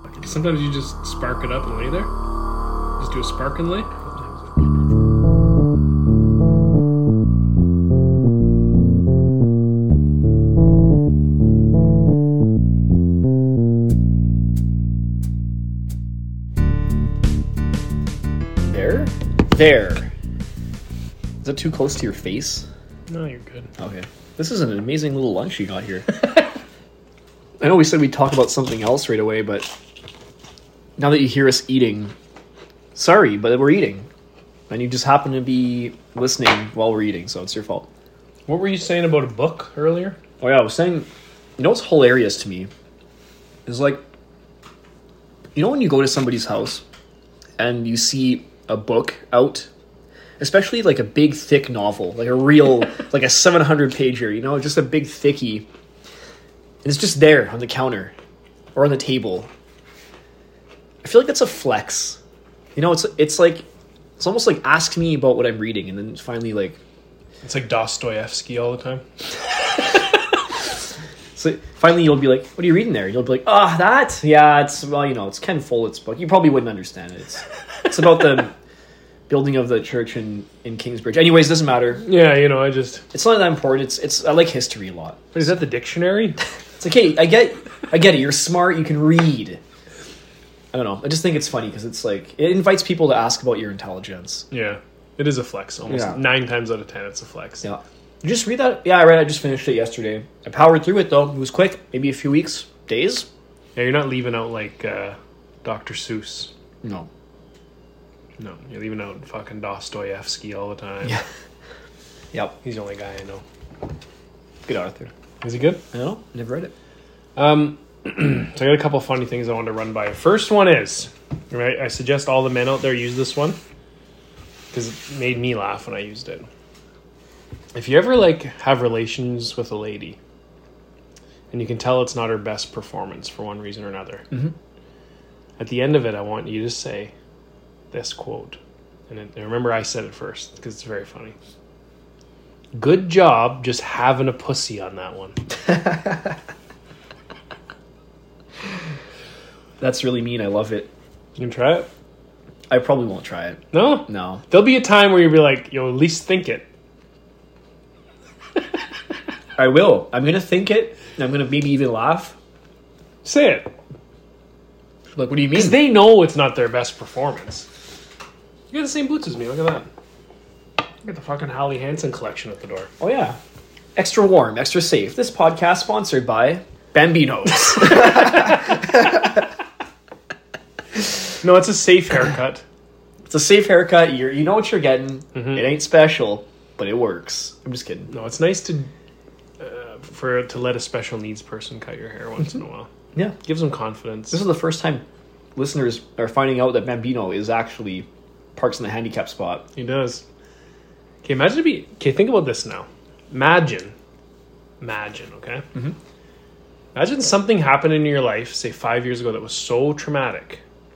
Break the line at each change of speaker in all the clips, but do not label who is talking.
Sometimes you just spark it up and lay there. Just do a spark and lay.
There. Is that too close to your face?
No, you're good.
Okay. This is an amazing little lunch you got here. I know we said we'd talk about something else right away, but now that you hear us eating, sorry, but we're eating. And you just happen to be listening while we're eating, so it's your fault.
What were you saying about a book earlier?
Oh yeah, I was saying, you know what's hilarious to me? Is like, you know when you go to somebody's house and you see a book out, especially like a big thick novel, like a real like a 700 pager, you know, just a big thickie, and it's just there on the counter or on the table. I feel like that's a flex, you know. It's like, it's almost like ask me about what I'm reading, and then finally like
It's like Dostoevsky all the time.
so finally you'll be like, what are you reading there? And you'll be like, that, yeah, it's, well, you know, it's Ken Follett's book. You probably wouldn't understand it. It's about the building of the church in Kingsbridge. Anyways, doesn't matter.
Yeah, you know,
It's not that important. It's I like history a lot.
But is that the dictionary?
It's okay. I get it. You're smart. You can read. I don't know. I just think it's funny because it's like, it invites people to ask about your intelligence.
Yeah. It is a flex. Almost 9 times out of 10, it's a flex.
Yeah. You just read that? Yeah, I read it. I just finished it yesterday. I powered through it, though. It was quick. Maybe a few weeks. Days.
Yeah, you're not leaving out like Dr. Seuss.
No.
No, you're leaving out fucking Dostoevsky all the time.
Yeah. Yep.
He's the only guy I know.
Good Arthur.
Is he good?
I don't know. Never read it.
So I got a couple funny things I wanted to run by. First one is, right, I suggest all the men out there use this one because it made me laugh when I used it. If you ever like have relations with a lady and you can tell it's not her best performance for one reason or another, at the end of it, I want you to say this quote. And remember, I said it first because it's very funny. Good job just having a pussy on that one.
That's really mean. I love it.
You can try it?
I probably won't try it.
No?
No.
There'll be a time where you'll be like, you'll at least think it.
I will. I'm going to think it. And I'm going to maybe even laugh.
Say it.
Like, what do you mean?
Because they know it's not their best performance. You got the same boots as me. Look at that. Look at the fucking Holly Hansen collection at the door.
Oh, yeah. Extra warm, extra safe. This podcast sponsored by Bambinos.
No, it's a safe haircut.
It's a safe haircut. You know what you're getting. It ain't special, but it works. I'm just kidding.
No, it's nice to let a special needs person cut your hair once in a while.
Yeah.
Gives them confidence.
This is the first time listeners are finding out that Bambino is actually parks in the handicap spot.
He does. Okay, think about this now. Imagine, okay? Imagine something happened in your life, say 5 years ago, that was so traumatic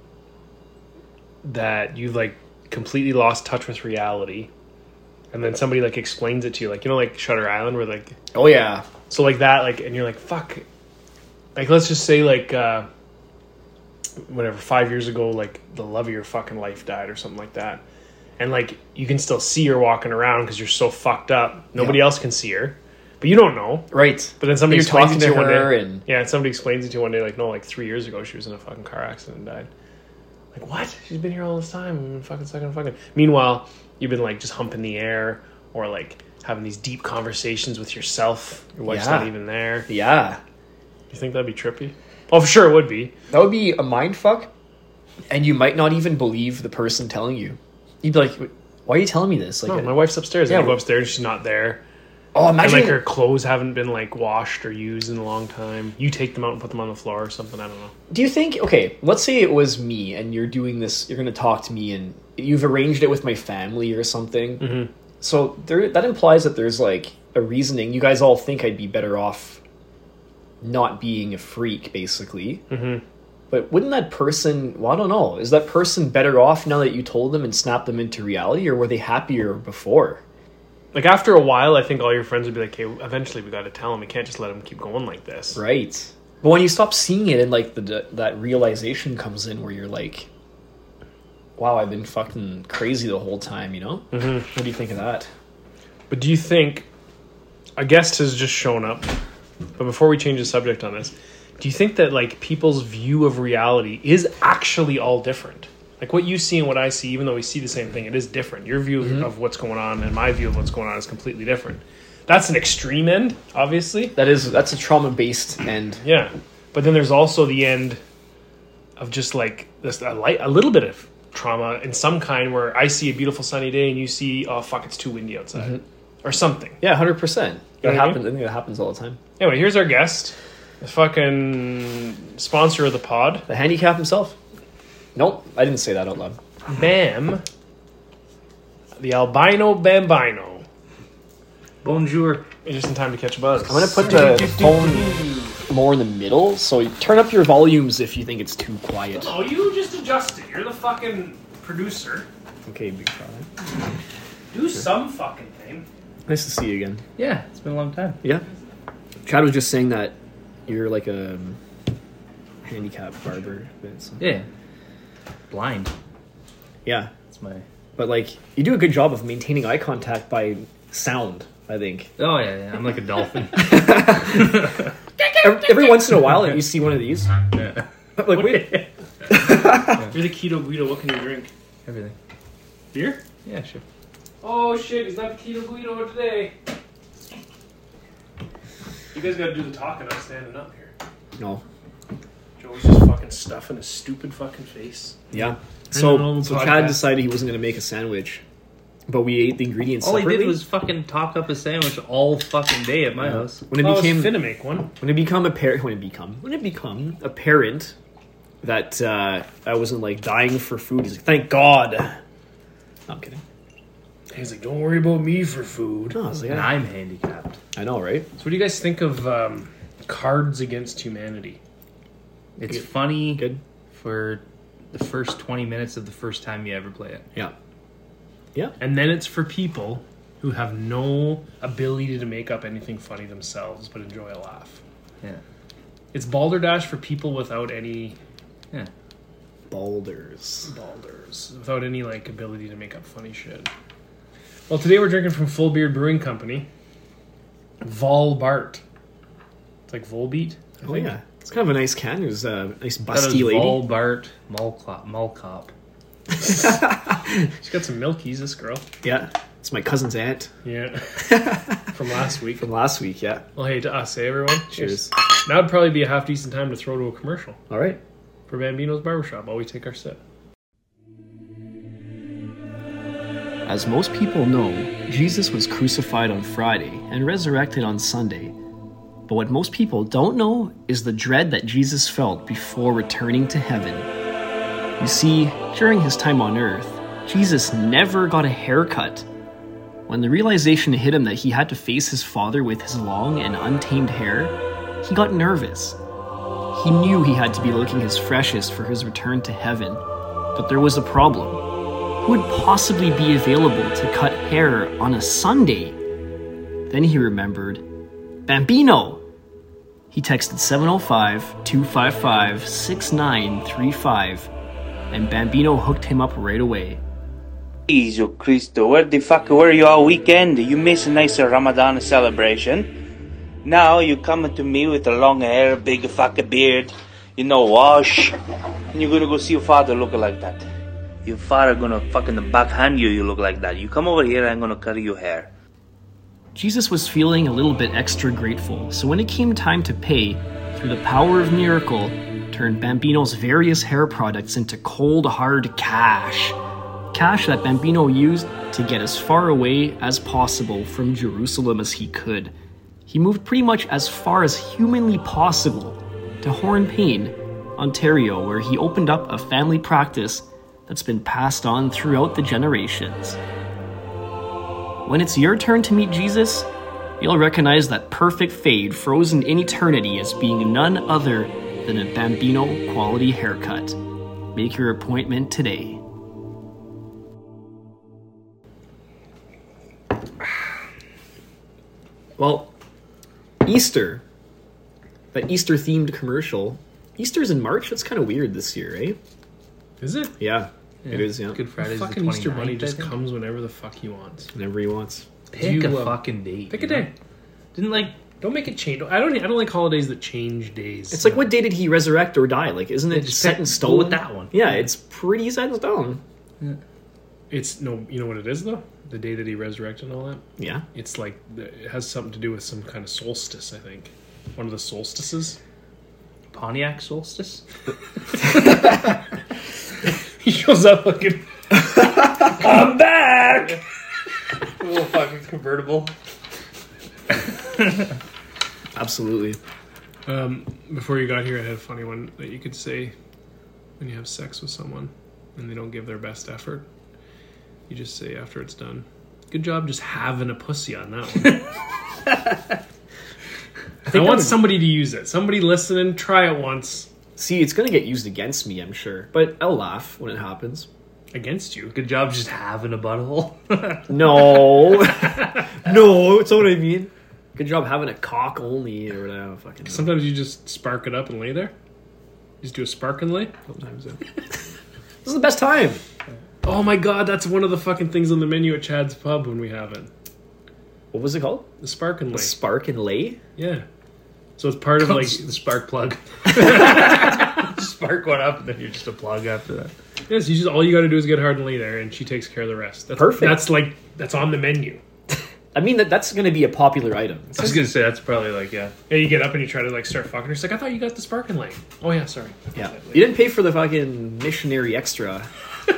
that you've like completely lost touch with reality, and then somebody like explains it to you, like, you know, like Shutter Island, where like,
oh yeah,
so like that, like, and you're like, fuck, like, let's just say like whatever, 5 years ago, like the love of your fucking life died or something like that, and like you can still see her walking around because you're so fucked up, nobody else can see her, but you don't know,
right?
But then somebody
you're
explains
talking
it to
to
you one
her
day,
and
yeah, and somebody explains it to you one day, like, no, like 3 years ago she was in a fucking car accident and died. Like, what? She's been here all this time. We've been fucking. Meanwhile, you've been like just humping the air or like having these deep conversations with yourself. Your wife's not even there.
Yeah.
You think that'd be trippy? Oh, for sure it would be.
That would be a mind fuck, and you might not even believe the person telling you. You'd be like, why are you telling me this? Like,
No, my wife's upstairs.
Yeah,
I go upstairs, she's not there.
oh,
And
imagine
like her clothes haven't been like washed or used in a long time. You take them out and put them on the floor or something. I don't know.
Do you think, okay, let's say it was me and you're doing this, you're going to talk to me and you've arranged it with my family or something. So that implies that there's like a reasoning. You guys all think I'd be better off not being a freak, basically. But wouldn't that person, well, I don't know, is that person better off now that you told them and snapped them into reality, or were they happier before?
Like, after a while, I think all your friends would be like, hey, eventually we got to tell him. We can't just let him keep going like this.
Right. But when you stop seeing it and like that realization comes in where you're like, wow, I've been fucking crazy the whole time, you know?
Mm-hmm.
What do you think of that?
But do you think a guest has just shown up? But before we change the subject on this, do you think that like people's view of reality is actually all different? Like what you see and what I see, even though we see the same thing, it is different. Your view of what's going on and my view of what's going on is completely different. That's an extreme end, obviously.
That's a trauma-based end.
Yeah. But then there's also the end of just like this, a little bit of trauma in some kind where I see a beautiful sunny day and you see, oh fuck, it's too windy outside. Or something.
Yeah, 100%.
You know
That
what I
happens.
mean?
I think that happens all the time.
Anyway, here's our guest. The fucking sponsor of the pod.
The handicap himself? Nope, I didn't say that out loud.
Bam. The albino bambino.
Bonjour.
Just in time to catch a buzz.
I'm going to put the phone more in the middle, so you turn up your volumes if you think it's too quiet.
Oh, you just adjust it. You're the fucking producer.
Okay, big fella.
Do some fucking thing.
Nice to see you again.
Yeah, it's been a long time.
Yeah. Chad was just saying that you're like a handicapped barber.
Yeah. Blind.
Yeah.
That's my...
But like, you do a good job of maintaining eye contact by sound, I think.
Oh, yeah. I'm like a dolphin.
Every once in a while, you see one of these.
Yeah.
Like, wait.
You're the keto Guido. What can you drink?
Everything.
Beer?
Yeah, sure.
Oh shit, he's not the keto Guido today. You guys gotta do the talking. I'm standing up here.
No.
Joe's just fucking stuffing his stupid fucking face.
Yeah.
know,
So
podcast.
Chad decided he wasn't going to make a sandwich, but we ate the ingredients
All
separately.
he did was fucking talk up a sandwich all fucking day at my house.
When it
I was
became
finna make one.
when it become apparent that I wasn't like dying for food, he's like, "Thank God." No, I'm kidding.
He's like, don't worry about me for food.
No, I was like,
And
"Yeah."
I'm handicapped.
I know, right?
So what do you guys think of Cards Against Humanity?
It's funny
Good.
for the first 20 minutes of the first time you ever play it.
Yeah. Yeah.
And then it's for people who have no ability to make up anything funny themselves but enjoy a laugh.
Yeah.
It's Balderdash for people without any
Yeah.
Balders.
without any like ability to make up funny shit. Well, today we're drinking from Full Beard Brewing Company. Volbart. It's like Volbeat. I
Oh
think.
yeah, it's kind of a nice can. It was a nice
That was
busty lady.
Volbart Mulcop.
She's got some milkies, this girl.
Yeah, it's my cousin's aunt
Yeah. From last week.
from last week. Yeah.
Well, hey, to us, hey, everyone.
Cheers.
Now would probably be a half decent time to throw to a commercial
All right.
for Bambino's Barbershop while we take our sip.
As most people know, Jesus was crucified on Friday and resurrected on Sunday. But what most people don't know is the dread that Jesus felt before returning to heaven. You see, during his time on earth, Jesus never got a haircut. When the realization hit him that he had to face his Father with his long and untamed hair, he got nervous. He knew he had to be looking his freshest for his return to heaven, but there was a problem. Who would possibly be available to cut hair on a Sunday? Then he remembered Bambino! He texted 705-255-6935, and Bambino hooked him up right away.
Jesus Cristo, where the fuck were you all weekend? You missed a nice Ramadan celebration. Now you coming to me with a long hair, big fucking beard, you know, wash, and you're gonna go see your father looking like that. Your father gonna fucking backhand you look like that. You come over here, I'm gonna cut your hair.
Jesus was feeling a little bit extra grateful, so when it came time to pay, through the power of miracle, turned Bambino's various hair products into cold, hard cash. Cash that Bambino used to get as far away as possible from Jerusalem as he could. He moved pretty much as far as humanly possible to Hornpain, Ontario, where he opened up a family practice that's been passed on throughout the generations. When it's your turn to meet Jesus, you'll recognize that perfect fade frozen in eternity as being none other than a Bambino quality haircut. Make your appointment today. Well, Easter, that Easter themed commercial. Easter's in March. That's kind of weird this year, eh?
Is it?
Yeah, it is. Yeah,
Good Friday's the
Fucking Easter
29th,
Bunny
I
just
think.
comes whenever the fuck he wants.
whenever he wants.
Pick
You,
a fucking date.
Pick a
you know?
day.
Didn't like
Don't make it change. I don't like holidays that change days.
It's like, what day did he resurrect or die? Like, isn't it
just
set
pick-
in
go
stone?
with that one.
Yeah, it's pretty set in stone.
It's no. You know what it is though? The day that he resurrected and all that.
Yeah.
It's like it has something to do with some kind of solstice. I think one of the solstices.
Pontiac solstice.
He shows up looking. I'm back.
Little fucking convertible.
Absolutely.
Before you got here, I had a funny one that you could say when you have sex with someone and they don't give their best effort. You just say after it's done, "Good job just having a pussy on that one." I want somebody to use it. Somebody listening, try it once.
See, it's going to get used against me, I'm sure. But I'll laugh when it happens.
Against you.
Good job just having a butthole.
No. No, that's not what I mean. Good job having a cock only or whatever. Fucking know.
Sometimes you just spark it up and lay there. Just do a spark and lay.
Sometimes. This is the best time.
Oh my god, that's one of the fucking things on the menu at Chad's Pub when we have it.
What was it called?
The spark and lay.
Spark and lay?
Yeah. So it's part of like
the spark plug. Spark one up, and then you're just a plug after that.
yes, you just all you got to do is get hard and lay there, and she takes care of the rest. That's,
Perfect.
That's on the menu.
I mean, that's going to be a popular item.
I was gonna say that's probably like
And you get up and you try to like start fucking her. She's like, I thought you got the spark and lay. Oh yeah, sorry.
Yeah. You didn't pay for the fucking missionary extra.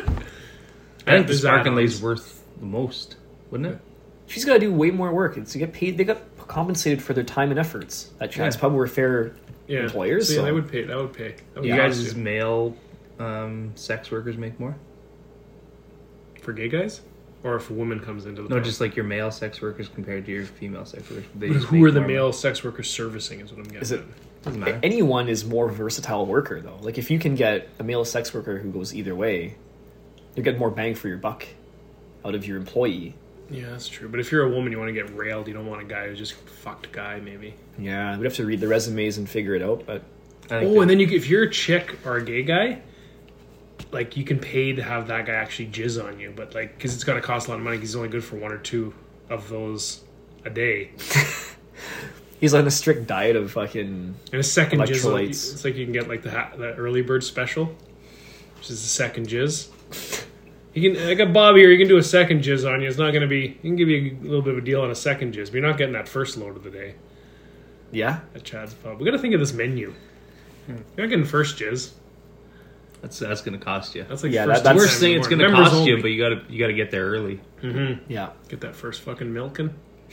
I think the
There's
spark and lay's
add-ons.
worth the most, wouldn't it?
She's got to do way more work. It's to get paid. They got compensated for their time and efforts. At Chad's
Yeah.
Pub, we're fair
Yeah.
employers.
So, yeah,
so-
they would pay. That would pay. That would
You
Yeah.
guys,
cost
as
you.
male sex workers, make more.
For gay guys, or if a woman comes into the
No,
pub?
just like your male sex workers compared to your female sex workers. They
But
just
who
make
are the
more
male sex workers servicing? Is what I'm getting.
Is it-
at.
Doesn't matter.
Anyone is more versatile worker, though. Like, if you can get a male sex worker who goes either way, you get more bang for your buck out of your employee.
Yeah, that's true. But if you're a woman, you want to get railed. You don't want a guy who's just fucked a guy, maybe.
Yeah, we'd have to read the resumes and figure it out, but
I think
Oh, and then if you're a chick or a gay guy, like you can pay to have that guy actually jizz on you, but like because it's gonna cost a lot of money. 'Cause he's only good for one or two of those a day,
he's on a strict diet of fucking...
and a second jizz.
Electrolytes.
It's like you can get like the early bird special, which is the second jizz. You can, I got Bob here. You can do a second jizz on you. It's not going to be. He can give you a little bit of a deal on a second jizz, but you're not getting that first load of the day
Yeah?
at Chad's Pub. We got to think of this menu. You're not getting first jizz.
that's gonna cost you.
That's like
Yeah,
first
that's-
Worst
time
thing
in
it's
the
gonna
morning.
cost
Members
you,
only.
but you gotta get there early.
Yeah.
Get that first fucking milking.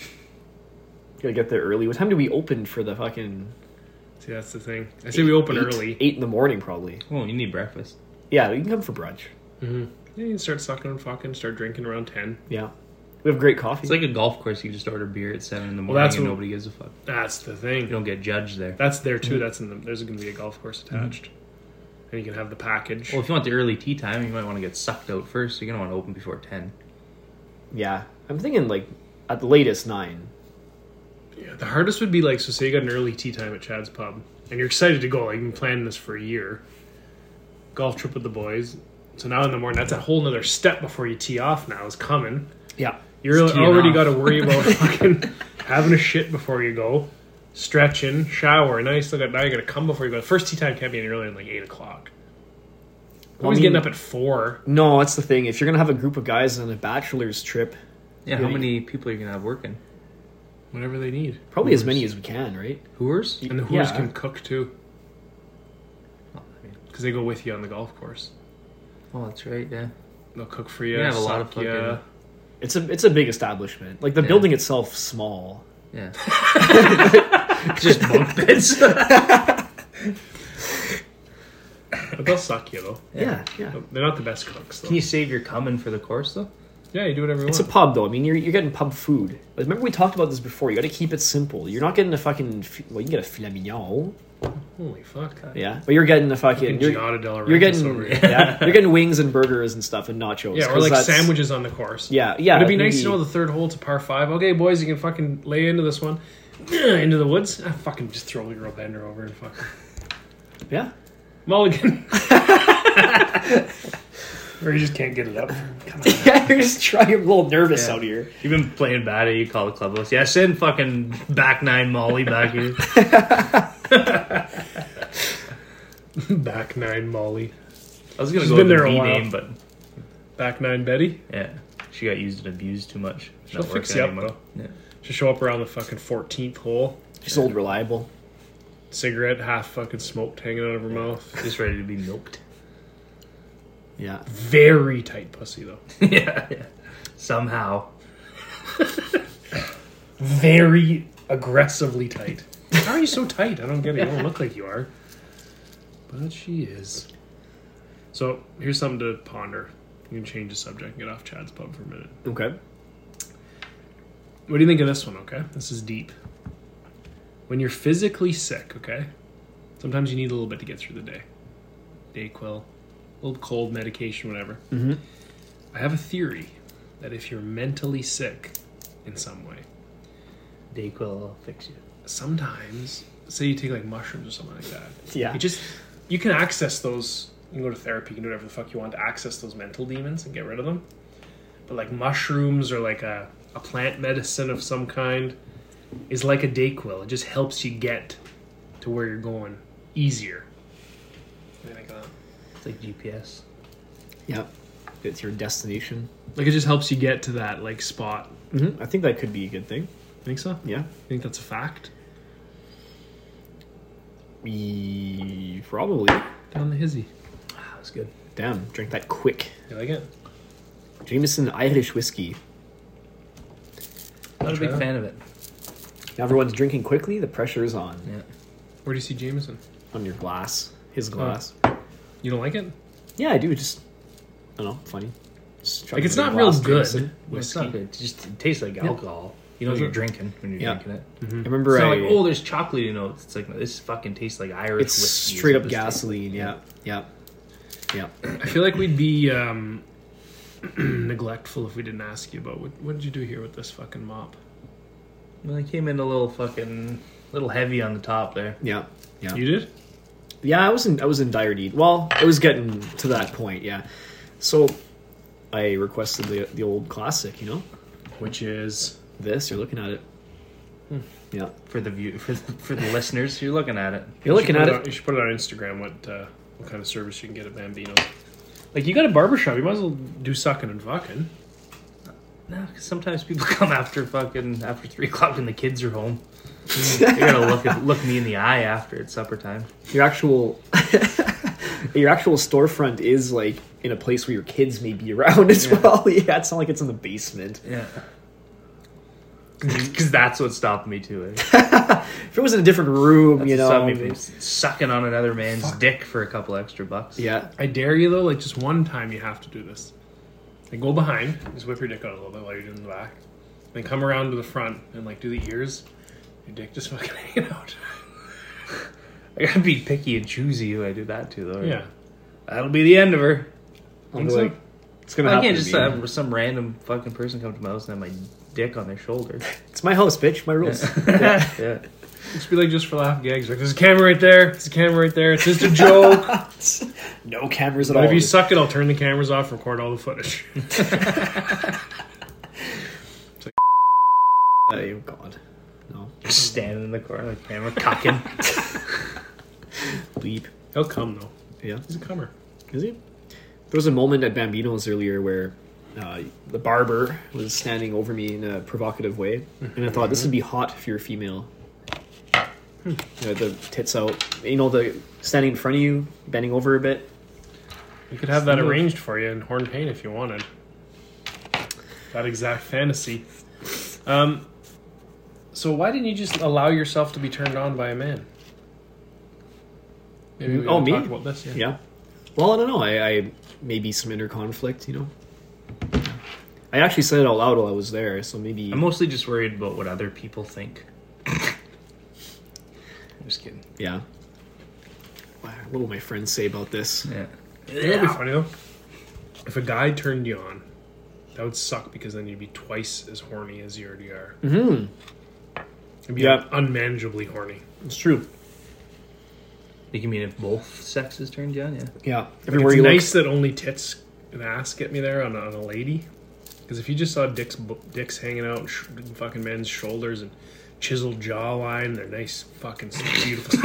Gotta get there early. What time do we open for the fucking...
See, that's the thing. I say we open
8
early.
8 in the morning, probably.
Well, you need breakfast.
Yeah, you can come for brunch.
Yeah, you can start sucking and fucking, start drinking around 10.
Yeah. We have great coffee.
It's like a golf course. You just order beer at 7 in the morning,
that's
and
what-
nobody gives a fuck.
That's the
You
thing.
don't get judged there.
That's there too. That's in the. There's going to be a golf course attached, and you can have the package.
Well, if you want the early tea time, you might want to get sucked out first. So you're gonna want to open before 10.
Yeah. I'm thinking, like, at the latest 9.
Yeah, the hardest would be like, so say you got an early tea time at Chad's Pub, and you're excited to go. Like you've been planning this for a year. Golf trip with the boys. So now in the morning, that's a whole nother step before you tee off. Now is coming.
Yeah.
You're
It's teeing
already
off.
got to worry about fucking having a shit before you go, stretching, shower. Now you still got. Now you got to come before you go. The first tea time can't be any earlier than like 8 o'clock. Always getting up at 4.
No, that's the thing. If you're going to have a group of guys on a bachelor's trip,
Yeah,
Yeah,
how
you-
many people are you gonna have working?
Whatever they need.
probably as many as we can, right?
Who's?
And the whores
Yeah.
can cook too,
Oh, I mean,
because they go with you on the golf course.
oh, that's right. Yeah.
They'll cook for you.
You have a lot of
suck ya.
fucking-
It's a big establishment. Like, the
Yeah.
building itself small.
Yeah. Just bunk beds.
But they'll suck you though.
Yeah.
They're not the best cooks though.
Can you save your coming for the course though?
Yeah, you do whatever you
It's a
want.
pub, though. I mean, you're getting pub food. Like, remember we talked about this before. You got to keep it simple. You're not getting a fucking... Well, you can get a filet mignon.
Holy fuck.
Yeah. But you're getting a fucking...
Giada Del Rey
You're
over
getting...
here.
Yeah, you're getting wings and burgers and stuff and nachos.
Yeah, or
'cause
like
that's-
sandwiches on the course.
Yeah.
It'd be nice
maybe-
to know the third hole to par 5. Okay, boys, you can fucking lay into this one. into the woods. I fucking just throw the girl, bend her over, and fucking
Yeah.
mulligan. Or you just can't get it up.
Yeah, you're just trying. I'm a little nervous out here.
You've been playing bad at you call the clubhouse. Yeah, send fucking back nine Molly back here.
Back nine Molly.
I was gonna
She's
go
been
with
there
the
a
B
while.
name, but
Back nine Betty.
yeah, she got used and abused too much.
She'll
Not
fix
working
you up,
anymore.
though.
Yeah.
She'll show up around the fucking 14th hole.
She's old reliable.
Cigarette half fucking smoked hanging out of her mouth.
Just ready to be milked.
Yeah.
Very tight pussy though.
Yeah. Somehow.
Very aggressively tight. How are you so tight? I don't get it. You don't look like you are. But she is. So here's something to ponder. You can change the subject and get off Chad's pub for a minute.
Okay.
What do you think of this one, okay? This is deep. When you're physically sick, okay? Sometimes you need a little bit to get through the day. Dayquil, a little cold medication, whatever.
Mm-hmm.
I have a theory that if you're mentally sick in some way,
Dayquil will fix you.
sometimes, say you take like mushrooms or something like that.
Yeah.
You can access those. You can go to therapy, you can do whatever the fuck you want to access those mental demons and get rid of them. But like mushrooms or like a plant medicine of some kind is like a Dayquil. It just helps you get to where you're going easier. What do you think of that?
It's like GPS.
Yeah. It's your destination.
Like it just helps you get to that like spot.
Mm-hmm. I think that could be a good thing.
Think so?
Yeah.
Think that's a fact?
Probably.
Down the hizzy.
That was good.
Damn. Drink that quick.
You like it?
Jameson Irish whiskey.
Not a big
Try it.
fan of it.
Now everyone's drinking quickly. The pressure is on.
Yeah.
Where do you see Jameson?
On your glass. His glass.
You don't like it?
Yeah, I do. Just, I don't know, funny. Just
Like it's
chugging
not
a
real
glass
good
Jameson.
Well, it's
whiskey.
not good. It just tastes like alcohol. You know what you're drinking when you're
Yeah.
drinking it.
I remember
It's not
I,
like, oh, there's chocolatey notes. It's like, this fucking tastes like Irish
it's
whiskey.
straight
is
up
what this tastes
gasoline. Yeah. Yeah. Yeah.
I feel like we'd be neglectful if we didn't ask you about what did you do here with this fucking mop?
like. Well, I came in a little heavy on the top there.
Yeah. Yeah.
You did?
Yeah, I was in dire need. Well, it was getting to that point, yeah. So I requested the old classic, you know?
Which is
This, you're looking at it. Yeah.
For the view, for the listeners, you're looking at it.
You're looking at
you
it.
should put it on Instagram what kind of service you can get at Bambino's. Like you got a barbershop, you might as well do sucking and fucking.
No, because sometimes people come after 3 o'clock and the kids are home. You gotta look me in the eye after it's supper time.
Your actual storefront is like in a place where your kids may be around as well. Yeah, it's not like it's in the basement.
Yeah. Because that's what stopped me too. Eh?
If it was in a different room,
That's
you
what stopped
know.
me from sucking on another man's dick for a couple extra bucks.
Yeah.
I dare you though, like just one time you have to do this. Like go behind, just whip your dick out a little bit while you're doing the back. Then come around to the front and like do the ears. Your dick just fucking hanging out.
I gotta be picky and choosy who I do that to though.
Yeah.
That'll be the end of her.
Think so?
Like, it's gonna
I
happen.
can't
to
just
me.
have some random fucking person come to my house and have my dick on their shoulder.
It's my house, bitch. My rules.
Yeah.
Just be like just for laugh gags. Like there's a camera right there. There's a camera right there. It's just a joke.
No cameras at
But
all.
if you suck it, I'll turn the cameras off, record all the footage.
Oh God. No.
Just standing in the corner, like camera cocking.
Bleep.
He'll come though.
Yeah.
He's a comer.
Is he? There was a moment at Bambino's earlier where the barber was standing over me in a provocative way, and I thought this would be hot if you're a female. You know, the tits out, you know, the standing in front of you, bending over a bit.
You could have that arranged for you in horn paint if you wanted. That exact fantasy. So why didn't you just allow yourself to be turned on by a man? Maybe we
Oh,
can
me?
talk about this. Yeah.
Yeah. Well, I don't know. I maybe some inner conflict, you know. I actually said it out loud while I was there, so maybe.
I'm mostly just worried about what other people think. I'm just kidding.
Yeah. What will my friends say about this?
Yeah.
That'd be funny though. If a guy turned you on, that would suck because then you'd be twice as horny as you already are.
Mm-hmm.
I'd be
Yeah.
unmanageably horny.
It's true.
You mean if both sexes turned you on? Yeah.
Yeah.
Like,
Everywhere
it's
you
nice
look.
that only tits and ass get me there on a lady. Because if you just saw dicks hanging out, fucking men's shoulders and chiseled jawline, they're nice, fucking beautiful.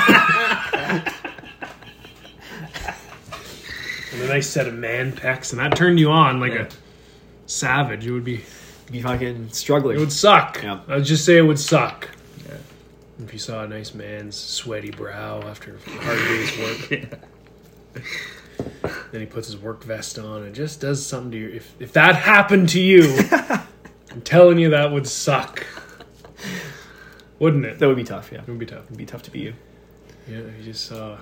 And a nice set of man pecs, and that turned you on like a savage. It would be.
Be fucking struggling.
It would suck.
Yeah.
I would just say it would suck.
Yeah.
If you saw a nice man's sweaty brow after a hard day's work. Then he puts his work vest on and just does something to you. If that happened to you, I'm telling you that would suck. Wouldn't it?
That would be tough, yeah.
It would be tough.
It'd be tough to be you.
Yeah, if you just saw...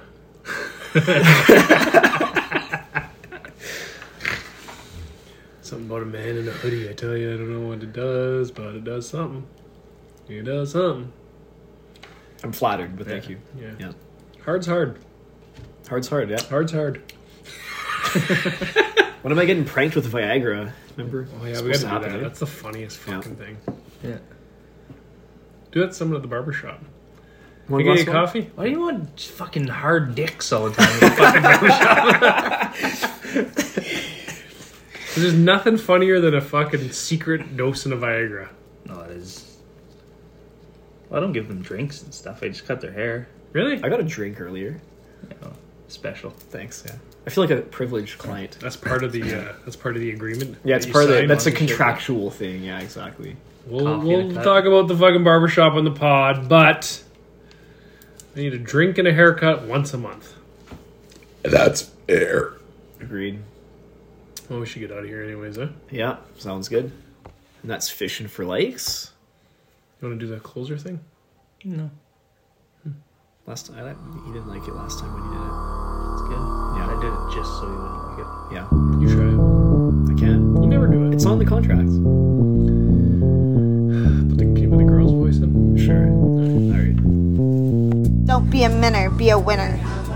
Something about a man in a hoodie. I tell you, I don't know what it does, but it does something. It does something.
I'm flattered, but thank you.
Yeah.
Yeah.
Hard's hard.
Hard's hard, yeah.
Hard's hard.
When am I getting pranked with Viagra? Remember?
Oh yeah,
It's
we
supposed
gotta do
to
that.
happen,
That's the funniest fucking thing.
Yeah.
Do that to someone at the barbershop.
One
Can I
last
get you
one?
coffee?
Why do you want fucking hard dicks all the time? In the fucking barbershop?
There's nothing funnier than a fucking secret dosing of Viagra.
No, it is. Well, I don't give them drinks and stuff. I just cut their hair.
Really?
I got a drink earlier.
You know, special.
Thanks, yeah. I feel like a privileged client.
That's part of the agreement.
Yeah, it's
that you
part of the,
signed
that's a
on.
contractual thing, yeah, exactly.
We'll
Coffee and a cut.
talk about the fucking barbershop on the pod, but I need a drink and a haircut once a month.
That's fair.
Agreed.
Well, we should get out of here anyways, huh?
Yeah, sounds good. And that's fishing for likes.
You want to do the closer thing?
No,
Last time, he didn't like it last time when you
it's good.
Yeah.
I did it just so you wouldn't like it.
did it. Yeah,
You try it.
I can.
You never do it.
It's on the contract.
Can you put the girl's voice in?
Sure. All right.
Don't be a minner, be a winner.